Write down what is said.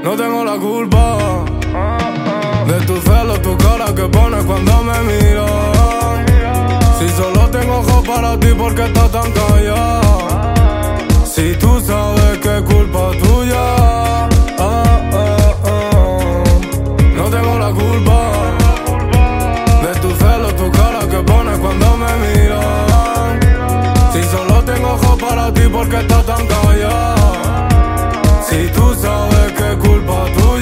No tengo la culpa de tu celo, tu cara que pones cuando me miras. Si solo tengo ojos para ti, ¿por qué estás tan callada? Si tú sabes que es culpa tuya. No tengo la culpa de tu celo, tu cara que pones cuando me miras. Si solo tengo ojos para ti, ¿por qué estás tan callada? Si tú sabes que es culpa tuya.